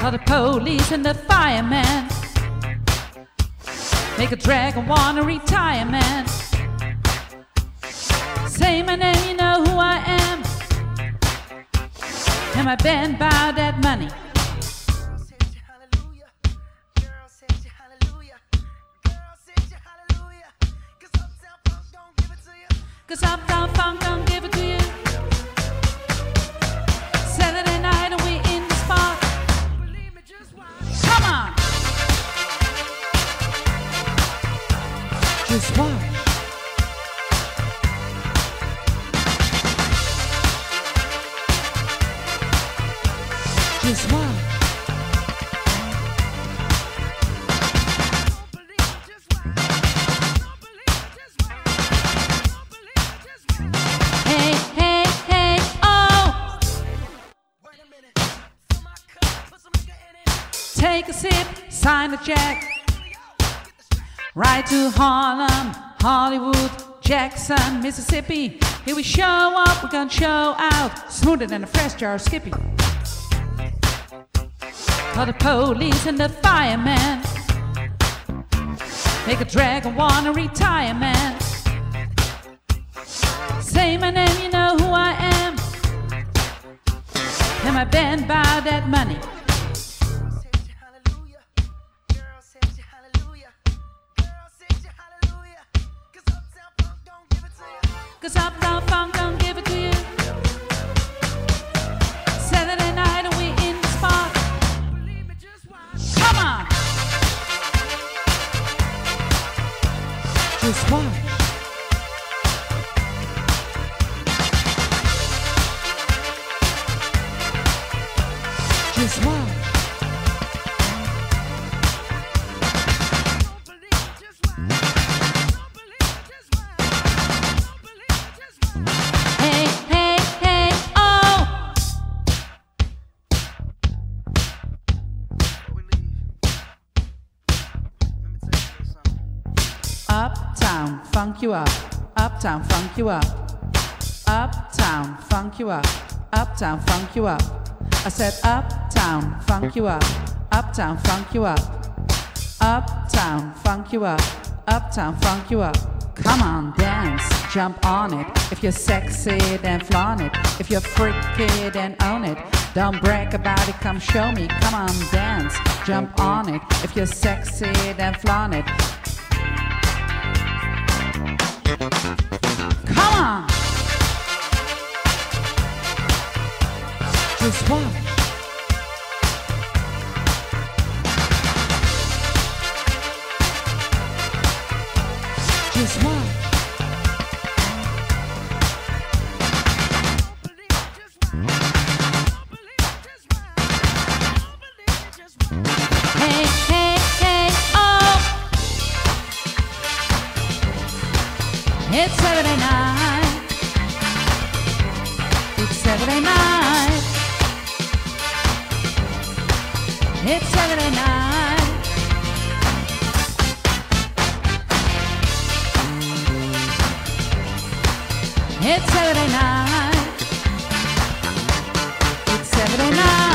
Call the police and the fireman. Make a dragon wanna retire, man. Say my name, you know who I am. Am I banned by that money? Cause Uptown Funk don't give it to you. Saturday night and we in the spot. Come on. Just watch. Just watch. Hey, hey, hey, oh! Take a sip, sign a check. Right to Harlem, Hollywood, Jackson, Mississippi. Here we show up, we're gonna show out. Smoother than a fresh jar of Skippy. Call the police and the fireman. Make a dragon wanna retire, man. Say my name, you know who I am. Am I banned by that money? Cause Uptown Funk don't give it to you. Saturday night and we in the spot. Come on. Just watch. Just watch. Hey, hey, hey, oh! Uptown, funk you up. Uptown, funk you up. Uptown, funk you up. Uptown, funk you up. I said uptown, funk you up. Uptown, funk you up. Uptown, funk you up. Uptown, funk you up. Come on, dance, jump on it. If you're sexy, then flaunt it. If you're freaky, then own it. Don't brag about it, come show me. Come on, dance, jump on it. If you're sexy, then flaunt it. Come on. Just watch. Just watch. Hey, hey, hey, oh! It's Saturday night. It's Saturday night. It's Saturday night. It's Saturday night. It's Saturday night.